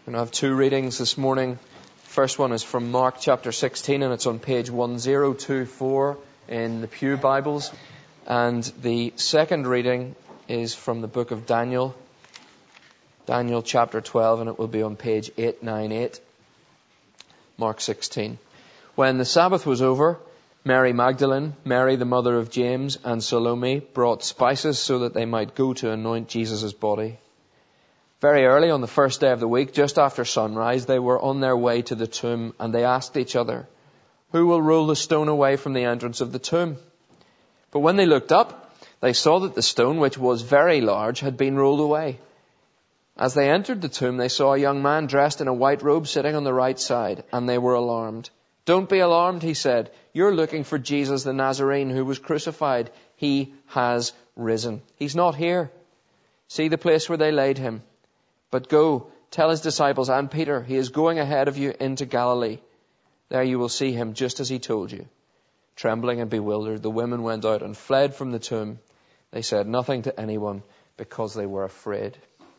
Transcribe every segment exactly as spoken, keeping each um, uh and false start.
And I have two readings this morning. First one is from Mark chapter sixteen, and it's on page one thousand twenty-four in the Pew Bibles. And the second reading is from the book of Daniel, Daniel chapter twelve, and it will be on page eight ninety-eight. Mark sixteen. When the Sabbath was over, Mary Magdalene, Mary the mother of James, and Salome brought spices so that they might go to anoint Jesus' body. Very early on the first day of the week, just after sunrise, they were on their way to the tomb, and they asked each other, "Who will roll the stone away from the entrance of the tomb?" But when they looked up, they saw that the stone, which was very large, had been rolled away. As they entered the tomb, they saw a young man dressed in a white robe sitting on the right side, and they were alarmed. "Don't be alarmed," he said. "You're looking for Jesus the Nazarene who was crucified. He has risen. He's not here. See the place where they laid him. But go, tell his disciples and Peter, he is going ahead of you into Galilee. There you will see him just as he told you." Trembling and bewildered, the women went out and fled from the tomb. They said nothing to anyone because they were afraid.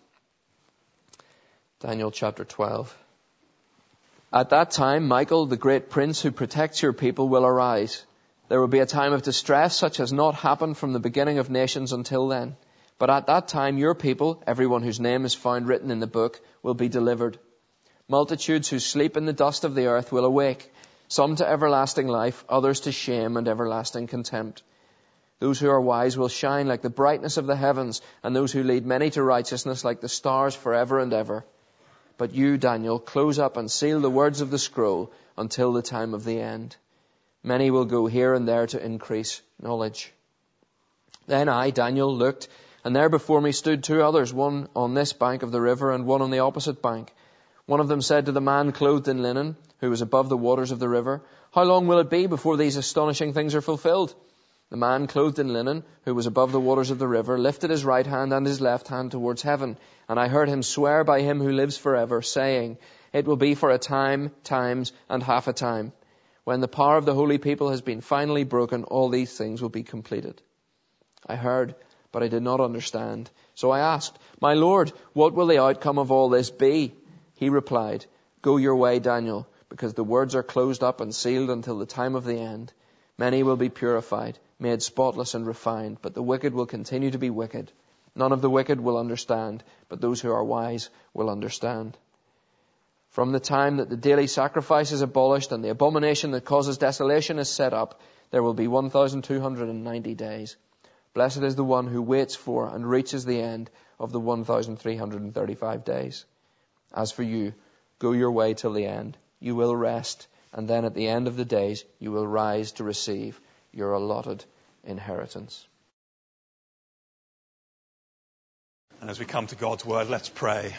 Daniel chapter twelve. At that time, Michael, the great prince who protects your people, will arise. There will be a time of distress such as not happened from the beginning of nations until then. But at that time, your people, everyone whose name is found written in the book, will be delivered. Multitudes who sleep in the dust of the earth will awake, some to everlasting life, others to shame and everlasting contempt. Those who are wise will shine like the brightness of the heavens, and those who lead many to righteousness like the stars forever and ever. But you, Daniel, close up and seal the words of the scroll until the time of the end. Many will go here and there to increase knowledge. Then I, Daniel, looked, and there before me stood two others, one on this bank of the river and one on the opposite bank. One of them said to the man clothed in linen, who was above the waters of the river, "How long will it be before these astonishing things are fulfilled?" The man clothed in linen, who was above the waters of the river, lifted his right hand and his left hand towards heaven, and I heard him swear by him who lives forever, saying, "It will be for a time, times, and half a time. When the power of the holy people has been finally broken, all these things will be completed." I heard, but I did not understand. So I asked, "My Lord, what will the outcome of all this be?" He replied, "Go your way, Daniel, because the words are closed up and sealed until the time of the end. Many will be purified, made spotless and refined, but the wicked will continue to be wicked. None of the wicked will understand, but those who are wise will understand. From the time that the daily sacrifice is abolished and the abomination that causes desolation is set up, there will be one thousand two hundred ninety days. Blessed is the one who waits for and reaches the end of the one thousand three hundred thirty-five days. As for you, go your way till the end. You will rest, and then at the end of the days you will rise to receive your allotted inheritance." And as we come to God's word, let's pray.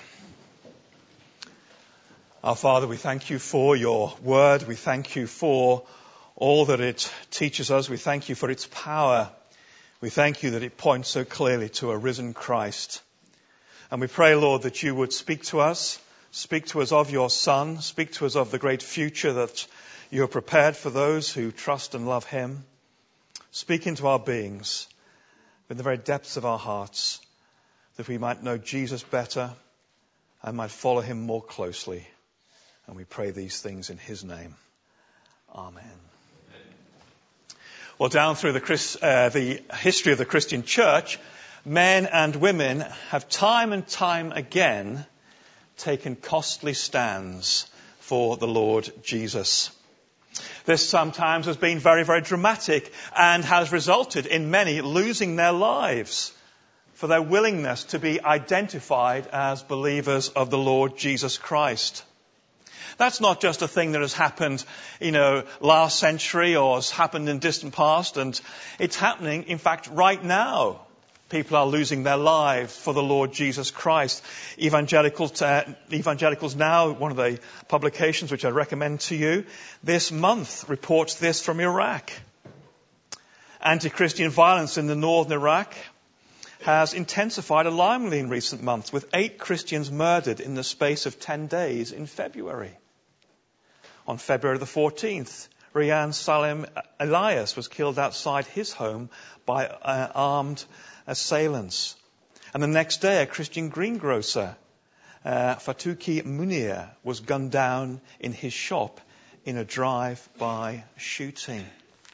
Our Father, we thank you for your word. We thank you for all that it teaches us. We thank you for its power. We thank you that it points so clearly to a risen Christ. And we pray, Lord, that you would speak to us, speak to us of your Son, speak to us of the great future that you have prepared for those who trust and love him. Speak into our beings, in the very depths of our hearts, that we might know Jesus better and might follow him more closely. And we pray these things in his name. Amen. Well, down through the, Christ, uh, the history of the Christian church, men and women have time and time again taken costly stands for the Lord Jesus. This sometimes has been very, very dramatic and has resulted in many losing their lives for their willingness to be identified as believers of the Lord Jesus Christ. That's not just a thing that has happened, you know, last century or has happened in distant past, and it's happening, in fact, right now. People are losing their lives for the Lord Jesus Christ. Evangelicals, uh, Evangelicals Now, one of the publications which I recommend to you, this month reports this from Iraq. Anti-Christian violence in the northern Iraq has intensified alarmingly in recent months, with eight Christians murdered in the space of ten days in February. On February the fourteenth, Rian Salim Elias was killed outside his home by uh, armed assailants. And the next day, a Christian greengrocer uh, Fatuki Munir was gunned down in his shop in a drive-by shooting.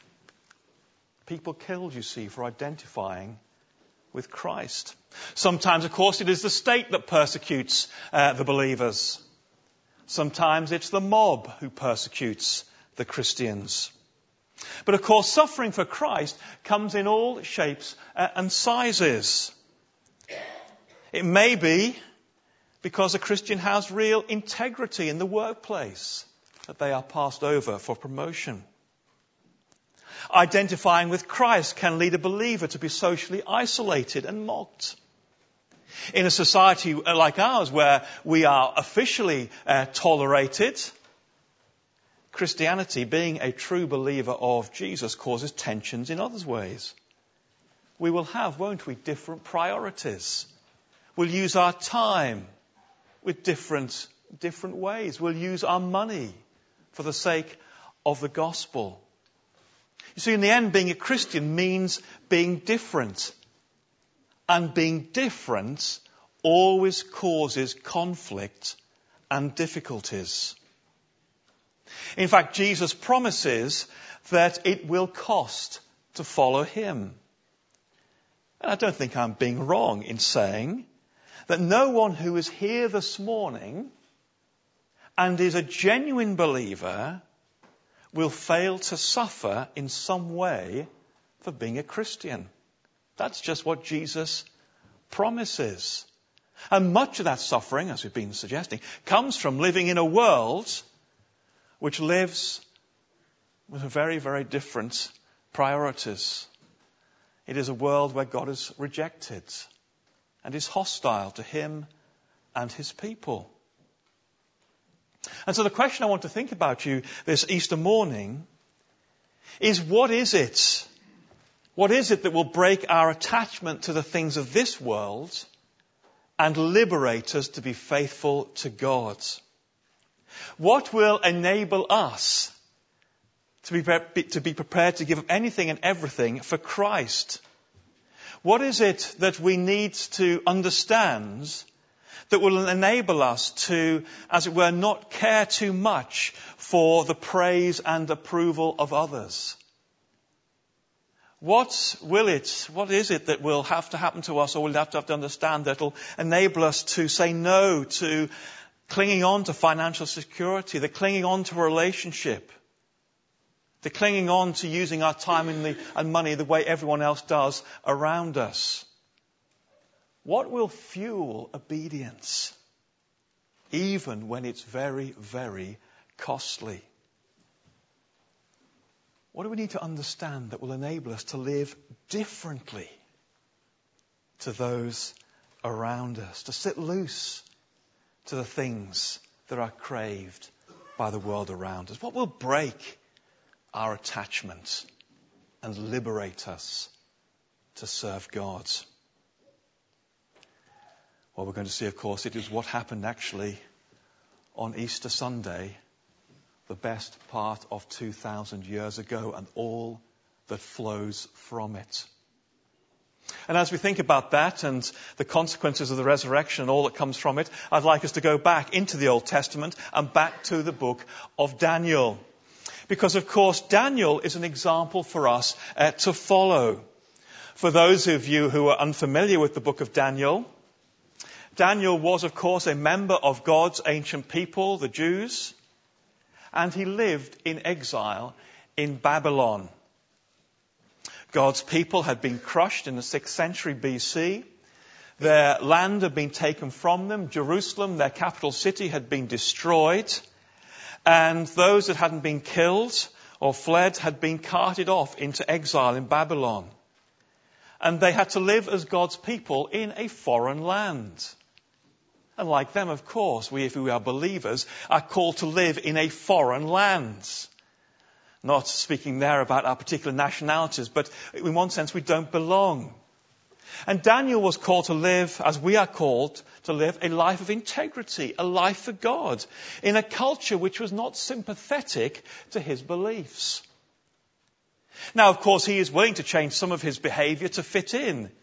People killed, you see, for identifying with Christ. Sometimes, of course, it is the state that persecutes uh, the believers. Sometimes it's the mob who persecutes the Christians. But, of course, suffering for Christ comes in all shapes uh, and sizes. It may be because a Christian has real integrity in the workplace that they are passed over for promotion. Identifying with Christ can lead a believer to be socially isolated and mocked. In a society like ours, where we are officially uh, tolerated, Christianity, being a true believer of Jesus, causes tensions in other ways. We will have, won't we, different priorities. We'll use our time with different, different ways. We'll use our money for the sake of the gospel. You see, in the end, being a Christian means being different. And being different always causes conflict and difficulties. In fact, Jesus promises that it will cost to follow him. And I don't think I'm being wrong in saying that no one who is here this morning and is a genuine believer will fail to suffer in some way for being a Christian. That's just what Jesus promises. And much of that suffering, as we've been suggesting, comes from living in a world which lives with very, very different priorities. It is a world where God is rejected and is hostile to him and his people. And so the question I want to think about you this Easter morning is, what is it? What is it that will break our attachment to the things of this world and liberate us to be faithful to God? What will enable us to be, to be prepared to give up anything and everything for Christ? What is it that we need to understand that will enable us to, as it were, not care too much for the praise and approval of others? What will it, what is it that will have to happen to us, or we'll have to have to understand, that will enable us to say no to clinging on to financial security, the clinging on to a relationship, the clinging on to using our time and, the, and money the way everyone else does around us? What will fuel obedience, even when it's very, very costly? What do we need to understand that will enable us to live differently to those around us, to sit loose to the things that are craved by the world around us? What will break our attachment and liberate us to serve God? Well, we're going to see, of course, it is what happened actually on Easter Sunday, the best part of two thousand years ago, and all that flows from it. And as we think about that and the consequences of the resurrection and all that comes from it, I'd like us to go back into the Old Testament and back to the book of Daniel. Because, of course, Daniel is an example for us uh, to follow. For those of you who are unfamiliar with the book of Daniel, Daniel was, of course, a member of God's ancient people, the Jews, and he lived in exile in Babylon. God's people had been crushed in the sixth century B C. Their land had been taken from them. Jerusalem, their capital city, had been destroyed. And those that hadn't been killed or fled had been carted off into exile in Babylon. And they had to live as God's people in a foreign land. And like them, of course, we, if we are believers, are called to live in a foreign land. Not speaking there about our particular nationalities, but in one sense we don't belong. And Daniel was called to live, as we are called to live, a life of integrity, a life for God, in a culture which was not sympathetic to his beliefs. Now, of course, he is willing to change some of his behavior to fit in.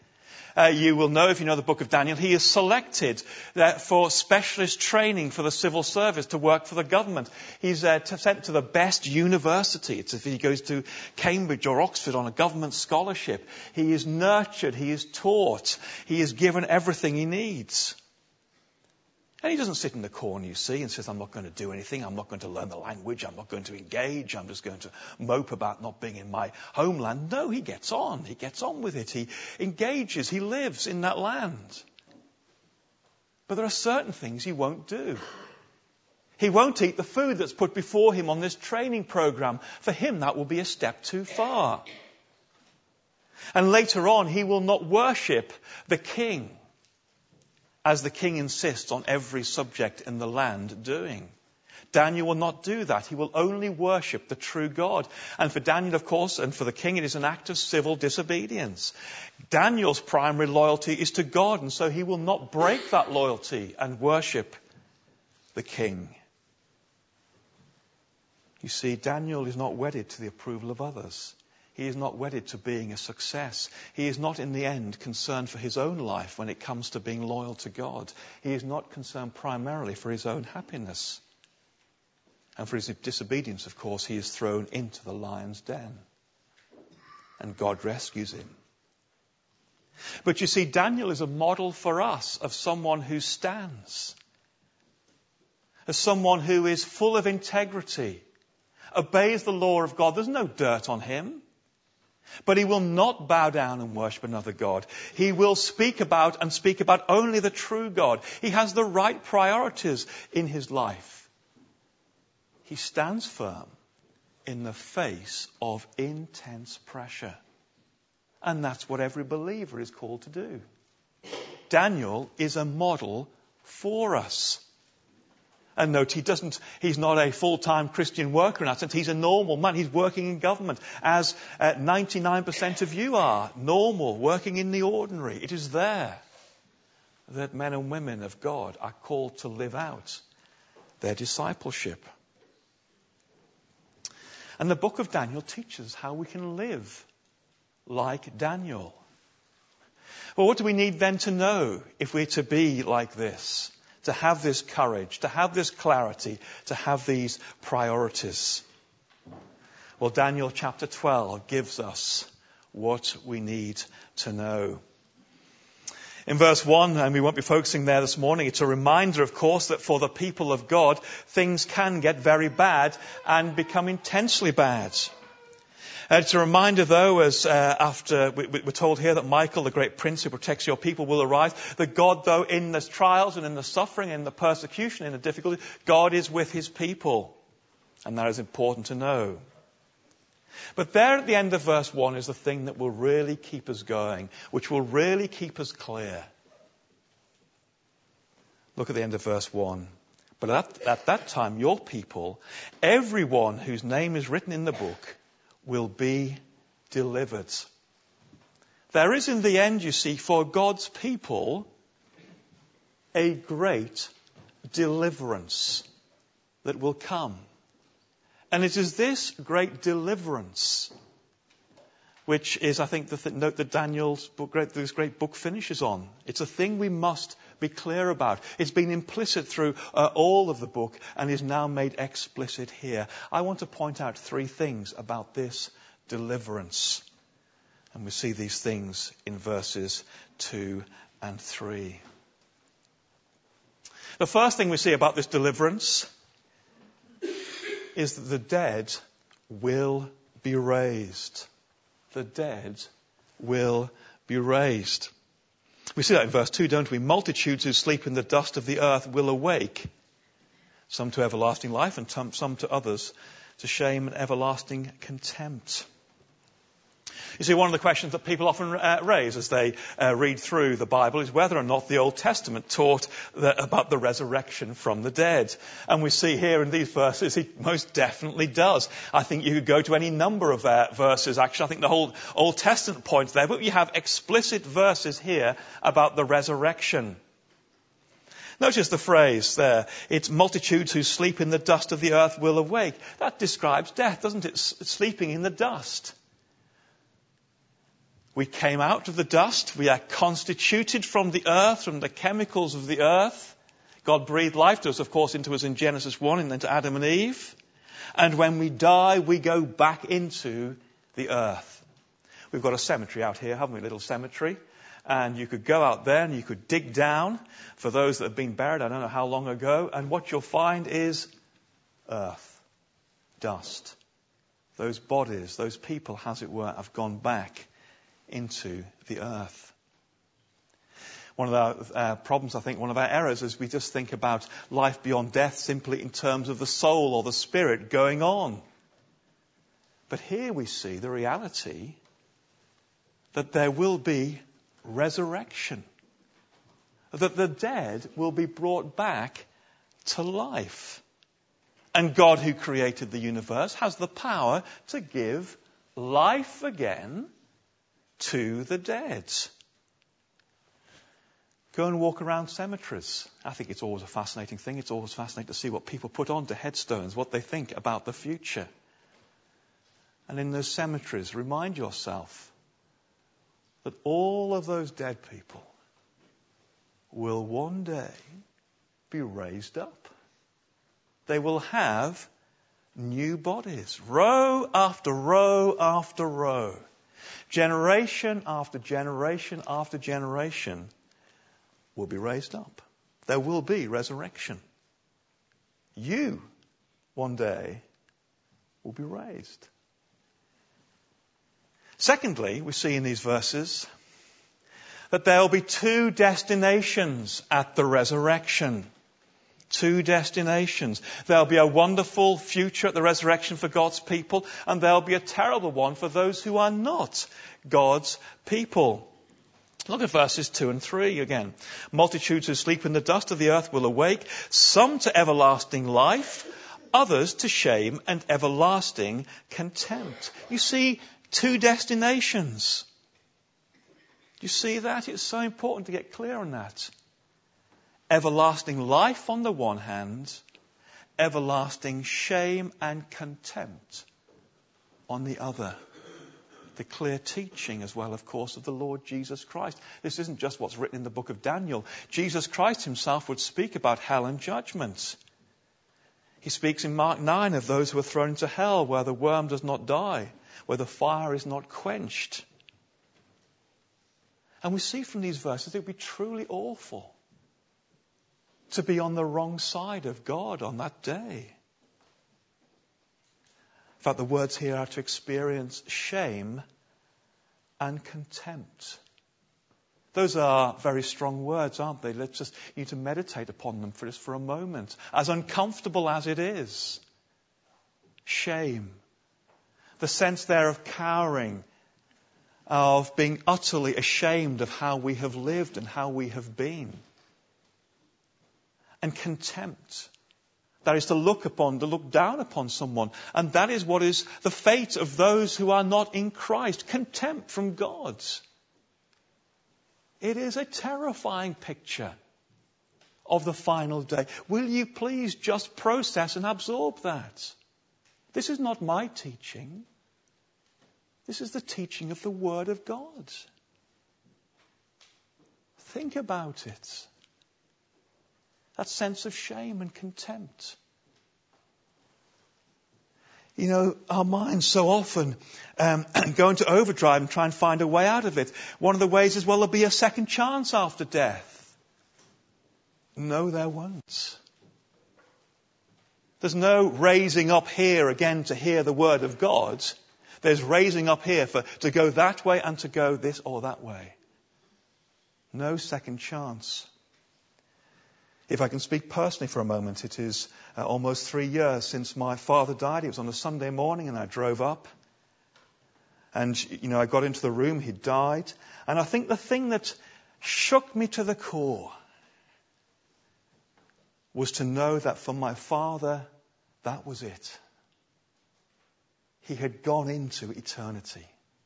Uh, you will know, if you know the book of Daniel, he is selected uh, for specialist training for the civil service to work for the government. He's uh, t- sent to the best university. It's if he goes to Cambridge or Oxford on a government scholarship. He is nurtured. He is taught. He is given everything he needs. And he doesn't sit in the corner, you see, and says, I'm not going to do anything. I'm not going to learn the language. I'm not going to engage. I'm just going to mope about not being in my homeland. No, he gets on. He gets on with it. He engages. He lives in that land. But there are certain things he won't do. He won't eat the food that's put before him on this training program. For him, that will be a step too far. And later on, he will not worship the king, as the king insists on every subject in the land doing. Daniel will not do that. He will only worship the true God. And for Daniel, of course, and for the king, it is an act of civil disobedience. Daniel's primary loyalty is to God, and so he will not break that loyalty and worship the king. You see, Daniel is not wedded to the approval of others. He is not wedded to being a success. He is not in the end concerned for his own life when it comes to being loyal to God. He is not concerned primarily for his own happiness. And for his disobedience, of course, he is thrown into the lion's den. And God rescues him. But you see, Daniel is a model for us of someone who stands. As someone who is full of integrity, obeys the law of God. There's no dirt on him. But he will not bow down and worship another God. He will speak about and speak about only the true God. He has the right priorities in his life. He stands firm in the face of intense pressure. And that's what every believer is called to do. Daniel is a model for us. And note, he doesn't, he's not a full-time Christian worker in that sense. He's a normal man. He's working in government, as uh, ninety-nine percent of you are. Normal, working in the ordinary. It is there that men and women of God are called to live out their discipleship. And the book of Daniel teaches how we can live like Daniel. Well, what do we need then to know if we're to be like this? To have this courage, to have this clarity, to have these priorities. Well, Daniel chapter twelve gives us what we need to know. In verse one, and we won't be focusing there this morning, it's a reminder, of course, that for the people of God, things can get very bad and become intensely bad. Uh, it's a reminder, though, as uh, after we, we're told here that Michael, the great prince who protects your people, will arise, that God, though, in the trials and in the suffering, in the persecution, in the difficulty, God is with his people. And that is important to know. But there at the end of verse one is the thing that will really keep us going, which will really keep us clear. Look at the end of verse one. But at, at that time, your people, everyone whose name is written in the book, will be delivered. There is in the end, you see, for God's people, a great deliverance that will come. And it is this great deliverance which is, I think, the th- note that Daniel's book, this great book finishes on. It's a thing we must be clear about. It's been implicit through uh, all of the book and is now made explicit here. I want to point out three things about this deliverance. And we see these things in verses two and three. The first thing we see about this deliverance is that the dead will be raised. The dead will be raised. We see that in verse two, don't we? Multitudes who sleep in the dust of the earth will awake, some to everlasting life and some to others to shame and everlasting contempt. You see, one of the questions that people often uh, raise as they uh, read through the Bible is whether or not the Old Testament taught the, about the resurrection from the dead. And we see here in these verses, it most definitely does. I think you could go to any number of uh, verses. Actually, I think the whole Old Testament points there. But you have explicit verses here about the resurrection. Notice the phrase there. It's multitudes who sleep in the dust of the earth will awake. That describes death, doesn't it? S- sleeping in the dust. We came out of the dust. We are constituted from the earth, from the chemicals of the earth. God breathed life to us, of course, into us in Genesis one and then to Adam and Eve. And when we die, we go back into the earth. We've got a cemetery out here, haven't we? A little cemetery. And you could go out there and you could dig down for those that have been buried, I don't know how long ago. And what you'll find is earth, dust. Those bodies, those people, as it were, have gone back into the earth. One of our uh, problems, I think, one of our errors is we just think about life beyond death simply in terms of the soul or the spirit going on. But here we see the reality that there will be resurrection. That the dead will be brought back to life. And God, who created the universe, has the power to give life again to the dead. Go and walk around cemeteries. I think it's always a fascinating thing. It's always fascinating to see what people put onto headstones, what they think about the future. And in those cemeteries, remind yourself that all of those dead people will one day be raised up. They will have new bodies, row after row after row, generation after generation after generation will be raised up. There will be resurrection. You, one day, will be raised. Secondly, we see in these verses that there will be two destinations at the resurrection. Two destinations. There'll be a wonderful future at the resurrection for God's people, and there'll be a terrible one for those who are not God's people. Look at verses two and three again. Multitudes who sleep in the dust of the earth will awake, some to everlasting life, others to shame and everlasting contempt. You see, two destinations. You see that? It's so important to get clear on that. Everlasting life on the one hand, everlasting shame and contempt on the other. The clear teaching as well, of course, of the Lord Jesus Christ. This isn't just what's written in the book of Daniel. Jesus Christ himself would speak about hell and judgment. He speaks in Mark nine of those who are thrown into hell, where the worm does not die, where the fire is not quenched. And we see from these verses it would be truly awful to be on the wrong side of God on that day. In fact, the words here are to experience shame and contempt. Those are very strong words, aren't they? Let's just need to meditate upon them for just for a moment. As uncomfortable as it is. Shame. The sense there of cowering, of being utterly ashamed of how we have lived and how we have been. And contempt. That is to look upon, to look down upon someone. And that is what is the fate of those who are not in Christ. Contempt from God. It is a terrifying picture of the final day. Will you please just process and absorb that? This is not my teaching. This is the teaching of the Word of God. Think about it. That sense of shame and contempt. You know, our minds so often um, go into overdrive and try and find a way out of it. One of the ways is, well, there'll be a second chance after death. No, there won't. There's no raising up here again to hear the word of God. There's raising up here for to go that way and to go this or that way. No second chance. If I can speak personally for a moment, it is uh, almost three years since my father died. It was on a Sunday morning and I drove up. And, you know, I got into the room, he died. And I think the thing that shook me to the core was to know that for my father, that was it. He had gone into eternity.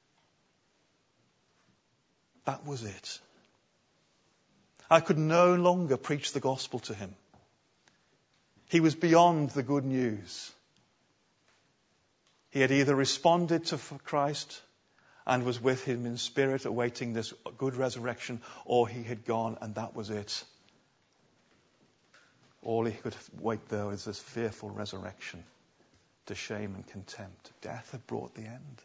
That was it. I could no longer preach the gospel to him. He was beyond the good news. He had either responded to Christ and was with him in spirit, awaiting this good resurrection, or he had gone and that was it. All he could wait there was this fearful resurrection to shame and contempt. Death had brought the end.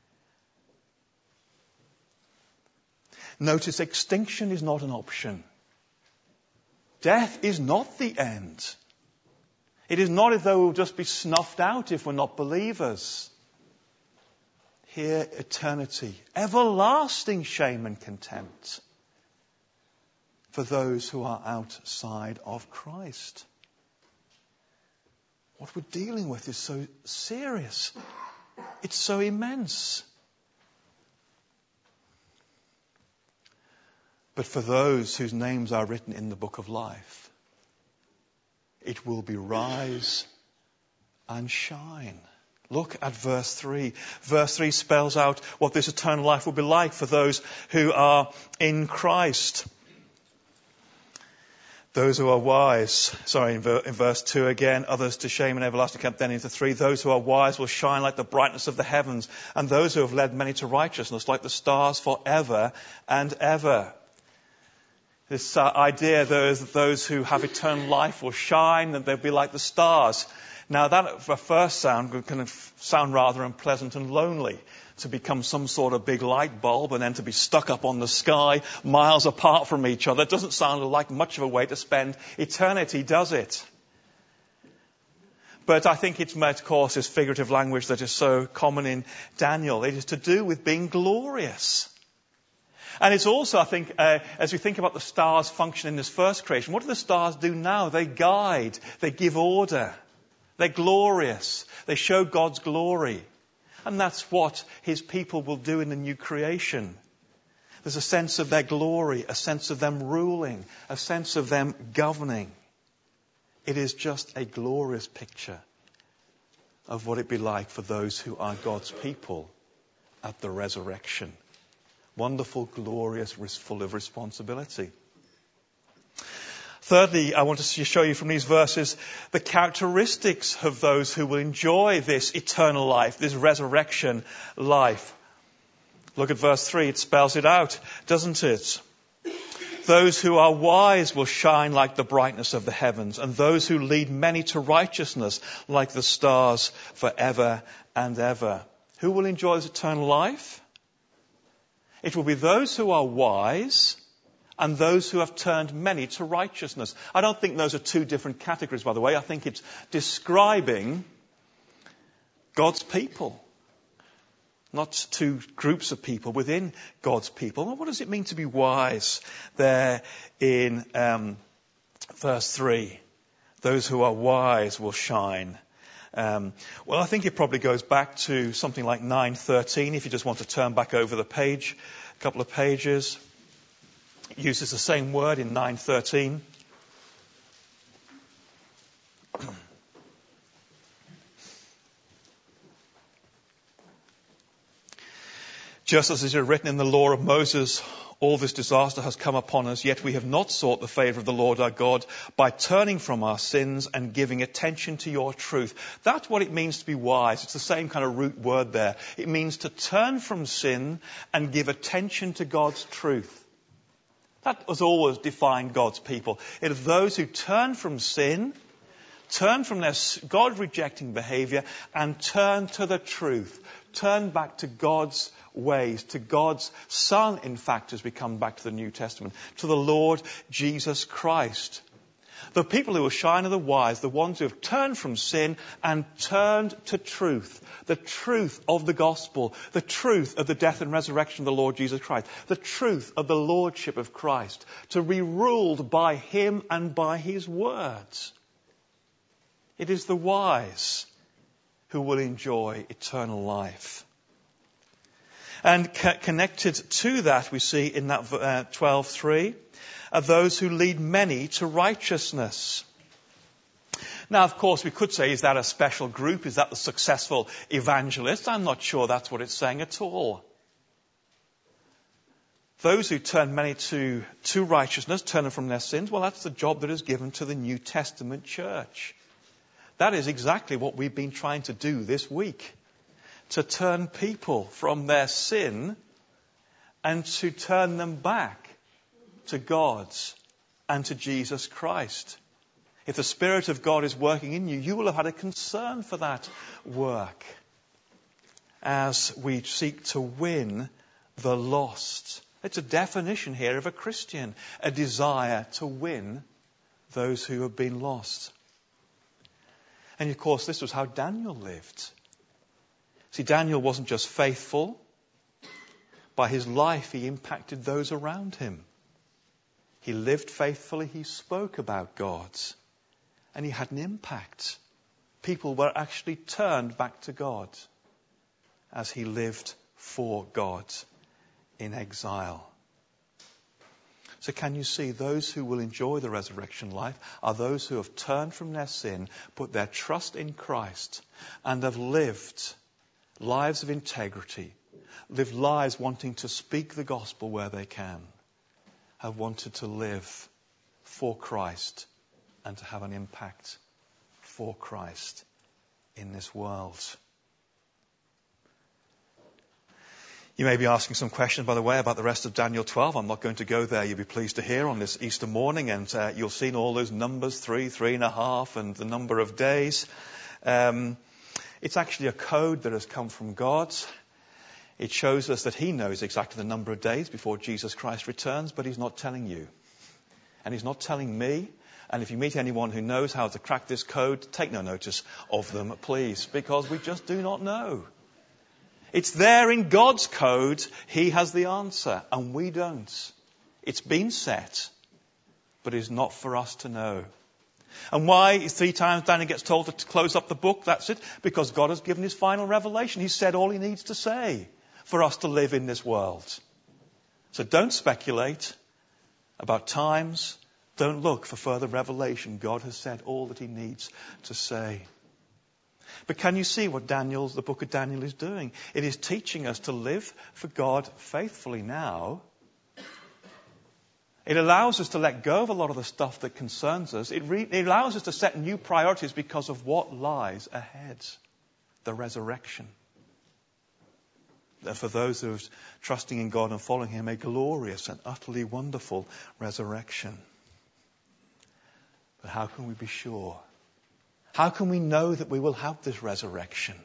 Notice, extinction is not an option. Death is not the end. It is not as though we'll just be snuffed out if we're not believers. Here, eternity, everlasting shame and contempt for those who are outside of Christ. What we're dealing with is so serious. It's so immense. But for those whose names are written in the book of life, it will be rise and shine. Look at verse three. Verse three spells out what this eternal life will be like for those who are in Christ. Those who are wise, sorry, in, ver, in verse two again, others to shame and everlasting contempt. Then into three, those who are wise will shine like the brightness of the heavens, and those who have led many to righteousness like the stars forever and ever. This uh, idea there is that those who have eternal life will shine, that they'll be like the stars. Now that at first sound can sound rather unpleasant and lonely, to become some sort of big light bulb and then to be stuck up on the sky miles apart from each other. It doesn't sound like much of a way to spend eternity, does it? But I think it's meant, of course, this figurative language that is so common in Daniel. It is to do with being glorious. And it's also, I think, uh, as we think about the stars' function in this first creation, what do the stars do now? They guide, they give order, they're glorious, they show God's glory. And that's what his people will do in the new creation. There's a sense of their glory, a sense of them ruling, a sense of them governing. It is just a glorious picture of what it'd be like for those who are God's people at the resurrection. Wonderful, glorious, full of responsibility. Thirdly, I want to show you from these verses the characteristics of those who will enjoy this eternal life, this resurrection life. Look at verse three. It spells it out, doesn't it? Those who are wise will shine like the brightness of the heavens, and those who lead many to righteousness like the stars forever and ever. Who will enjoy this eternal life? It will be those who are wise and those who have turned many to righteousness. I don't think those are two different categories, by the way. I think it's describing God's people, not two groups of people within God's people. Well, what does it mean to be wise there in um, verse three? Those who are wise will shine. Um, well, I think it probably goes back to something like nine thirteen, if you just want to turn back over the page, a couple of pages. It uses the same word in nine thirteen. Just as it is written in the law of Moses, all this disaster has come upon us, yet we have not sought the favour of the Lord our God by turning from our sins and giving attention to your truth. That's what it means to be wise. It's the same kind of root word there. It means to turn from sin and give attention to God's truth. That has always defined God's people. It is those who turn from sin, turn from their God-rejecting behaviour, and turn to the truth. Turn back to God's ways, to God's Son, in fact, as we come back to the New Testament, to the Lord Jesus Christ. The people who will shine are the wise, the ones who have turned from sin and turned to truth. The truth of the gospel, the truth of the death and resurrection of the Lord Jesus Christ, the truth of the lordship of Christ, to be ruled by him and by his words. It is the wise who will enjoy eternal life. And co- connected to that, we see in that uh, twelve three, are those who lead many to righteousness. Now, of course, we could say, is that a special group? Is that the successful evangelist? I'm not sure that's what it's saying at all. Those who turn many to, to righteousness, turn them from their sins, well, that's the job that is given to the New Testament church. That is exactly what we've been trying to do this week. to turn people from their sin and to turn them back to God and to Jesus Christ. If the Spirit of God is working in you, you will have had a concern for that work as we seek to win the lost. It's a definition here of a Christian, a desire to win those who have been lost. And of course, this was how Daniel lived. See, Daniel wasn't just faithful. By his life, he impacted those around him. He lived faithfully. He spoke about God. And he had an impact. People were actually turned back to God as he lived for God in exile. So can you see, those who will enjoy the resurrection life are those who have turned from their sin, put their trust in Christ, and have lived lives of integrity, lived lives wanting to speak the gospel where they can, have wanted to live for Christ and to have an impact for Christ in this world. You may be asking some questions, by the way, about the rest of Daniel twelve. I'm not going to go there. You'll be pleased to hear on this Easter morning. And uh, you'll see all those numbers, three, three and a half, and the number of days. Um, it's actually a code that has come from God. It shows us that he knows exactly the number of days before Jesus Christ returns, but he's not telling you. And he's not telling me. And if you meet anyone who knows how to crack this code, take no notice of them, please, because we just do not know. It's there in God's code. He has the answer, and we don't. It's been set, but it's not for us to know. And why three times Daniel gets told to close up the book? That's it. Because God has given his final revelation. He said all he needs to say for us to live in this world. So don't speculate about times. Don't look for further revelation. God has said all that he needs to say. But can you see what Daniel, the book of Daniel is doing? It is teaching us to live for God faithfully now. It allows us to let go of a lot of the stuff that concerns us. It, re- it allows us to set new priorities because of what lies ahead. The resurrection. And for those who are trusting in God and following him, a glorious and utterly wonderful resurrection. But how can we be sure? How can we know that we will have this resurrection?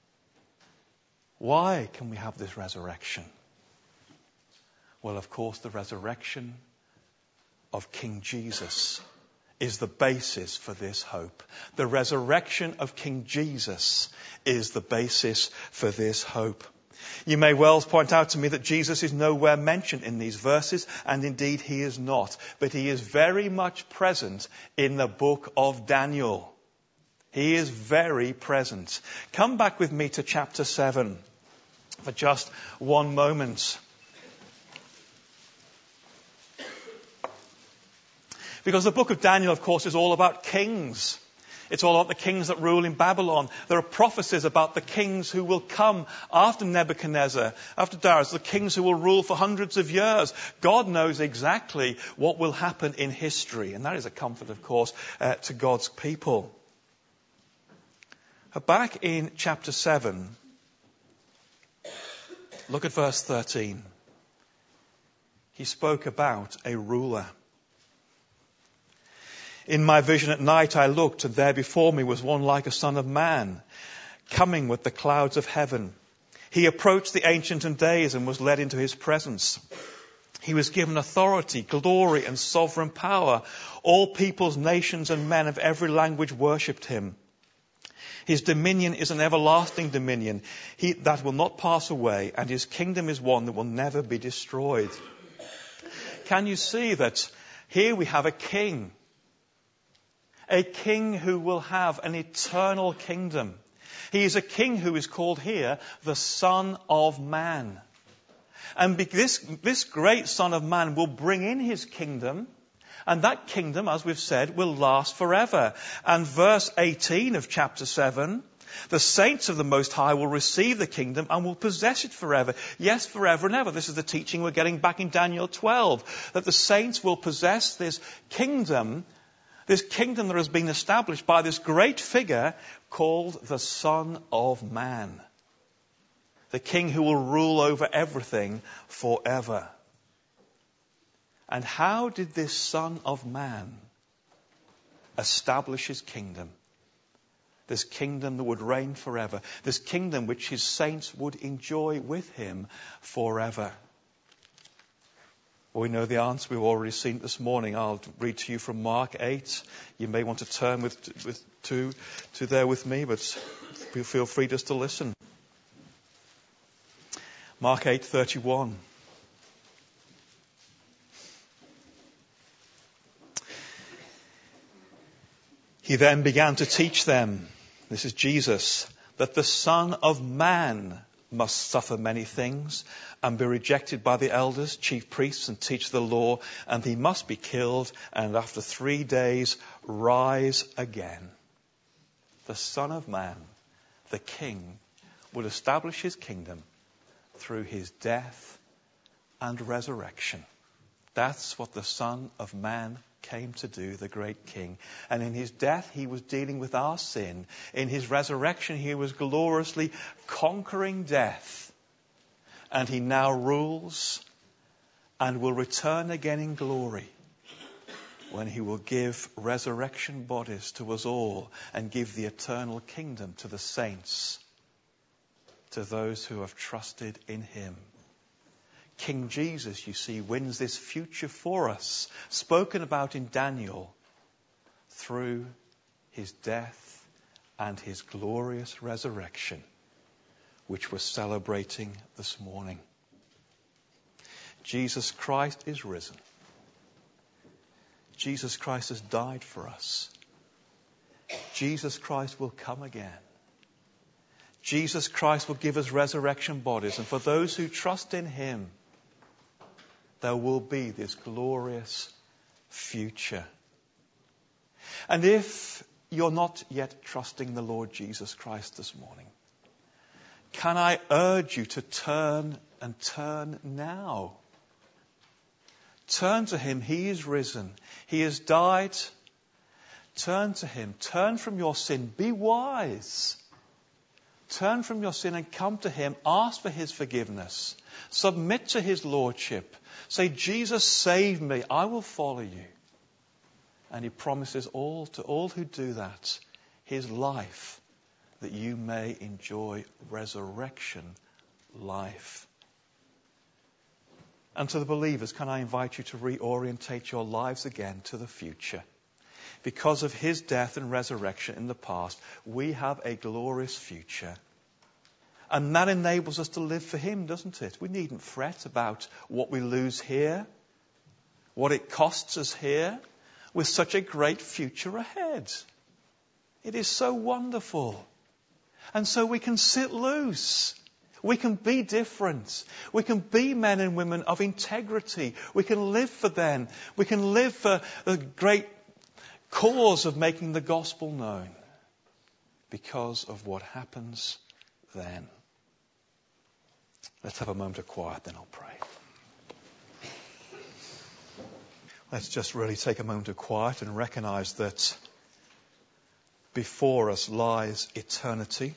Why can we have this resurrection? Well, of course, the resurrection of King Jesus is the basis for this hope. The resurrection of King Jesus is the basis for this hope. You may well point out to me that Jesus is nowhere mentioned in these verses, and indeed he is not. But he is very much present in the book of Daniel. He is very present. Come back with me to chapter seven for just one moment. Because the book of Daniel, of course, is all about kings. It's all about the kings that rule in Babylon. There are prophecies about the kings who will come after Nebuchadnezzar, after Darius, the kings who will rule for hundreds of years. God knows exactly what will happen in history. And that is a comfort, of course, uh, to God's people. Back in chapter seven, look at verse thirteen. He spoke about a ruler. In my vision at night I looked, and there before me was one like a son of man, coming with the clouds of heaven. He approached the Ancient of Days and was led into his presence. He was given authority, glory, and sovereign power. All peoples, nations, and men of every language worshipped him. His dominion is an everlasting dominion he, that will not pass away, and his kingdom is one that will never be destroyed. Can you see that here we have a king? A king who will have an eternal kingdom. He is a king who is called here the Son of Man. And this, this great Son of Man will bring in his kingdom. And that kingdom, as we've said, will last forever. And verse eighteen of chapter seven, the saints of the Most High will receive the kingdom and will possess it forever. Yes, forever and ever. This is the teaching we're getting back in Daniel twelve, that the saints will possess this kingdom, this kingdom that has been established by this great figure called the Son of Man. the King who will rule over everything forever. And how did this Son of Man establish his kingdom? This kingdom that would reign forever. This kingdom which his saints would enjoy with him forever. Well, we know the answer. We've already seen it this morning. I'll read to you from Mark eight. You may want to turn with, with to, to there with me, but feel free just to listen. Mark eight thirty-one. He then began to teach them, this is Jesus, that the Son of Man must suffer many things and be rejected by the elders, chief priests and teachers of the law, and he must be killed and after three days rise again. The Son of Man, the King, will establish his kingdom through his death and resurrection. That's what the Son of Man came to do, the great King. And in his death, he was dealing with our sin. In his resurrection, he was gloriously conquering death. And he now rules and will return again in glory when he will give resurrection bodies to us all and give the eternal kingdom to the saints, to those who have trusted in him. King Jesus, you see, wins this future for us, spoken about in Daniel, through his death and his glorious resurrection, which we're celebrating this morning. Jesus Christ is risen. Jesus Christ has died for us. Jesus Christ will come again. Jesus Christ will give us resurrection bodies, and for those who trust in him, there will be this glorious future. And if you're not yet trusting the Lord Jesus Christ this morning, can I urge you to turn and turn now? Turn to him. He is risen. He has died. Turn to him. Turn from your sin. Be wise. Turn from your sin and come to him. Ask for his forgiveness. Submit to his lordship. Say, Jesus, save me. I will follow you. And he promises all to all who do that, his life, that you may enjoy resurrection life. And to the believers, can I invite you to reorientate your lives again to the future? Because of his death and resurrection in the past, we have a glorious future. And that enables us to live for him, doesn't it? We needn't fret about what we lose here, what it costs us here, with such a great future ahead. It is so wonderful. And so we can sit loose. We can be different. We can be men and women of integrity. We can live for them. We can live for the great cause of making the gospel known because of what happens then. Let's have a moment of quiet, then I'll pray. Let's just really take a moment of quiet and recognize that before us lies eternity.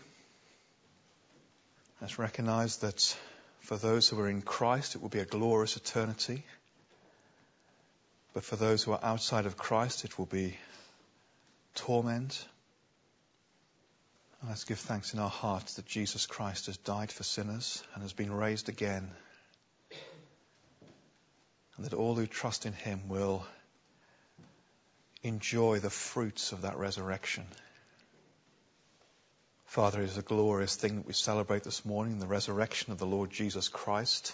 Let's recognize that for those who are in Christ, it will be a glorious eternity. But for those who are outside of Christ, it will be torment. And let's give thanks in our hearts that Jesus Christ has died for sinners and has been raised again. And that all who trust in him will enjoy the fruits of that resurrection. Father, it is a glorious thing that we celebrate this morning, the resurrection of the Lord Jesus Christ.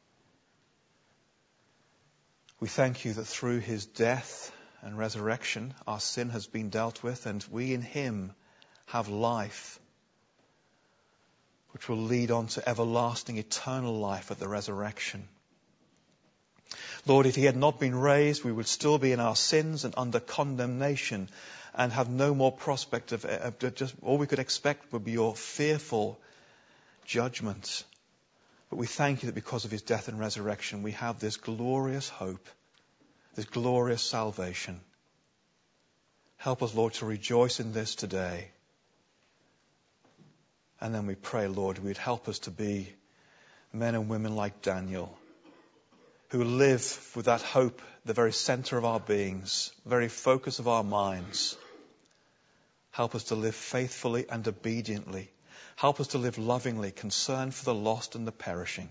We thank you that through his death and resurrection, our sin has been dealt with, and we in him have life, which will lead on to everlasting, eternal life at the resurrection. Lord, if he had not been raised, we would still be in our sins and under condemnation and have no more prospect of, of just all we could expect would be your fearful judgment. But we thank you that because of his death and resurrection, we have this glorious hope, this glorious salvation. Help us, Lord, to rejoice in this today And then we pray, Lord, we'd help us to be men and women like Daniel, who live with that hope at the very center of our beings, the very focus of our minds. Help us to live faithfully and obediently. Help us to live lovingly, concerned for the lost and the perishing.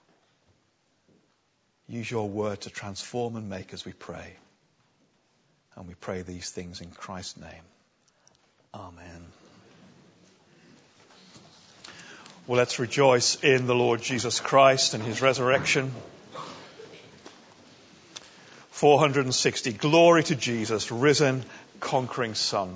Use your word to transform and make us, we pray. And we pray these things in Christ's name. Amen. Well, let's rejoice in the Lord Jesus Christ and his resurrection. four hundred sixty. Glory to Jesus, risen, conquering Son.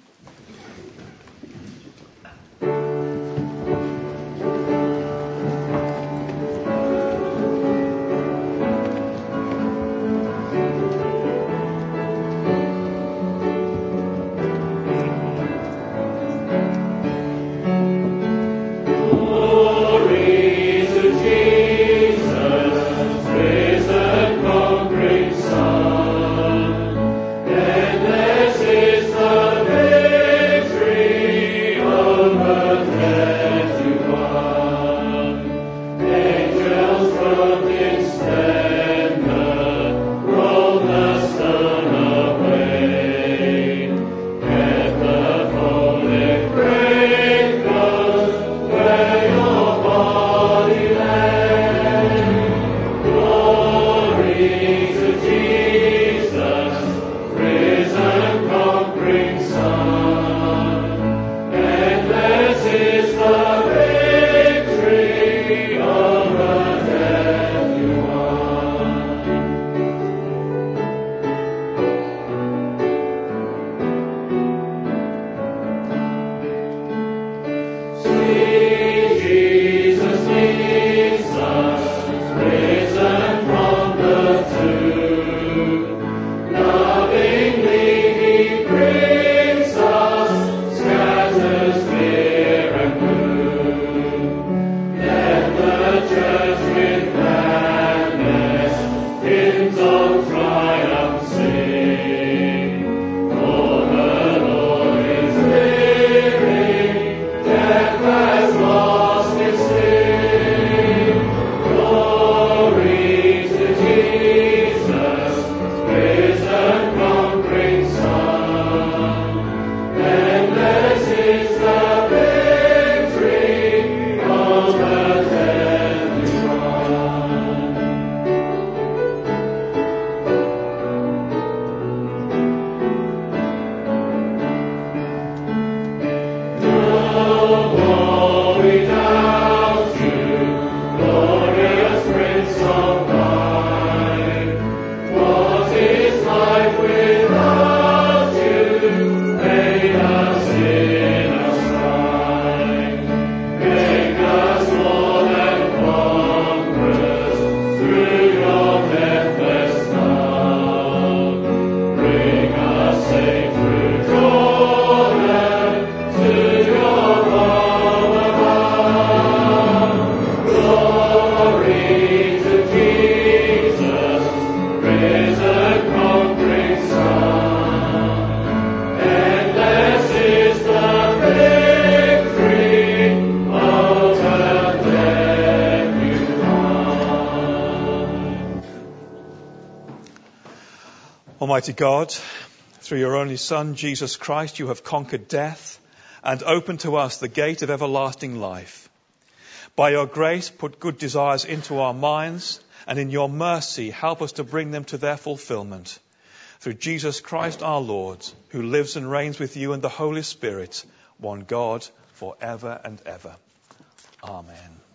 Almighty God, through your only Son, Jesus Christ, you have conquered death and opened to us the gate of everlasting life. By your grace, put good desires into our minds, and in your mercy, help us to bring them to their fulfillment. Through Jesus Christ our Lord, who lives and reigns with you and the Holy Spirit, one God, for ever and ever. Amen.